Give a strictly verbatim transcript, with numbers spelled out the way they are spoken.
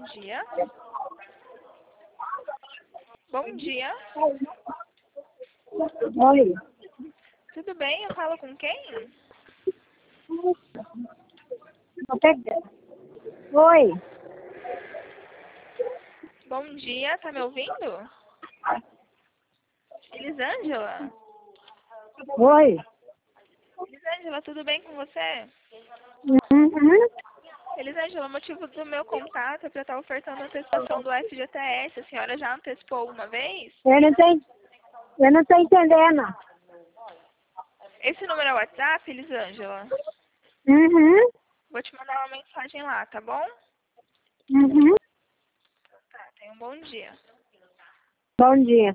dia. Bom dia. Oi. Tudo bem? Eu falo com quem? Vou pegar. Oi. Bom dia, tá me ouvindo? Elisângela? Oi. Elisângela, tudo bem com você? Uhum. Elisângela, o motivo do meu contato é para estar ofertando a antecipação do F G T S. A senhora já antecipou uma vez? Eu não tô, eu não tô entendendo. Esse número é o WhatsApp, Elisângela? Uhum. Vou te mandar uma mensagem lá, tá bom? Uhum. Tá, tenha um bom dia. Bom dia.